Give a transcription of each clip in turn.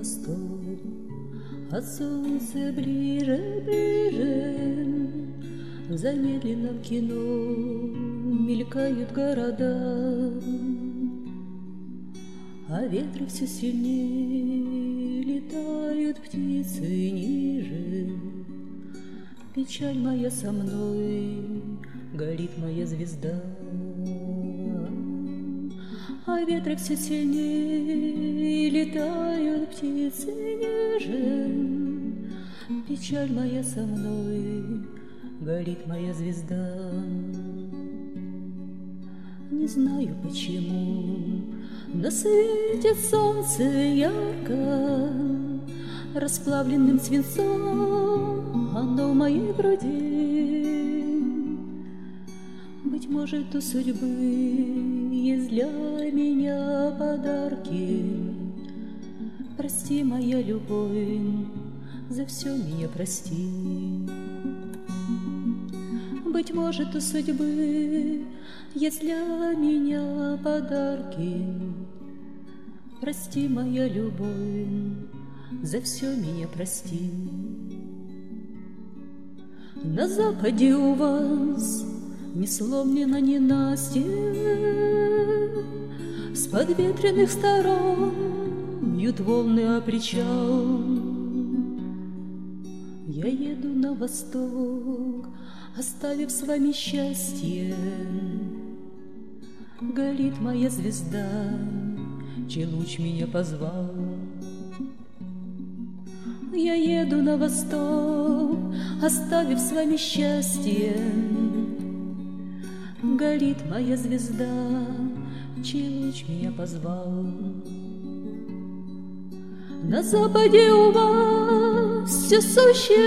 восток, от солнца ближе, ближе. В замедленном кино мелькают города, а ветры все сильнее, летают птицы ниже. Печаль моя со мной, горит моя звезда, а ветры все сильнее, летают птицы ниже. Печаль моя со мной, горит моя звезда. Не знаю почему на свете солнце ярко, расплавленным свинцом оно в моей груди. Быть может, у судьбы есть для меня подарки. Прости, моя любовь, за все меня прости. Быть может, у судьбы есть для меня подарки. Прости, моя любовь, за все меня прости. На западе у вас не сломлена ненастье, с подветренных сторон бьют волны о причал. Я еду на восток, оставив с вами счастье. Горит моя звезда, чей луч меня позвал. Я еду на восток, оставив с вами счастье. Горит моя звезда, чей луч меня позвал. На западе у вас все сущее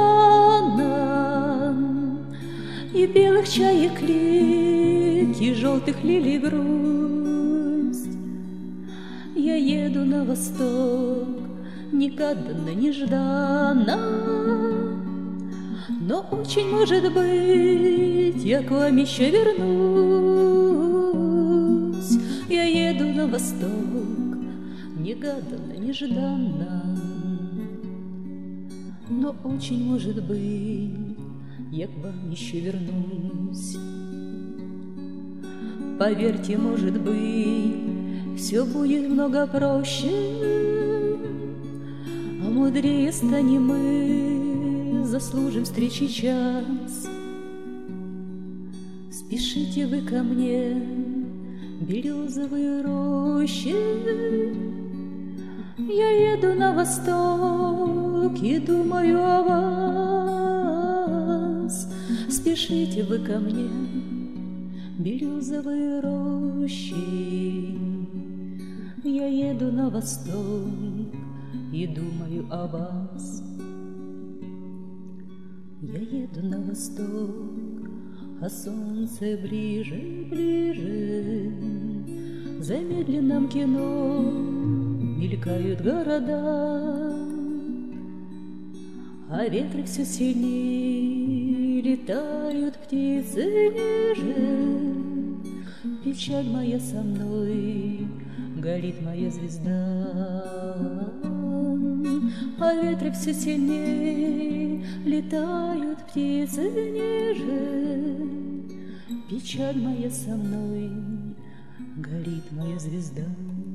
желанно, и белых чаек клик, и желтых лилий грусть. Я еду на восток, негаданно, нежданно, но очень может быть, я к вам еще вернусь. Я еду на восток, негаданно, нежданно, но очень может быть, я к вам еще вернусь. Поверьте, может быть, все будет много проще, а мудрее станем мы, заслужим встречи час. Спешите вы ко мне, березовые рощи. Я еду на восток и думаю о вас. Спешите вы ко мне, березовые рощи. Я еду на восток и думаю о вас. Я еду на восток, а солнце ближе, ближе. В замедленном кино мелькают города, а ветры все сильнее, летают птицы ниже. Печаль моя со мной, горит моя звезда, а ветры все сильнее, летают птицы ниже. Печаль моя со мной, горит моя звезда.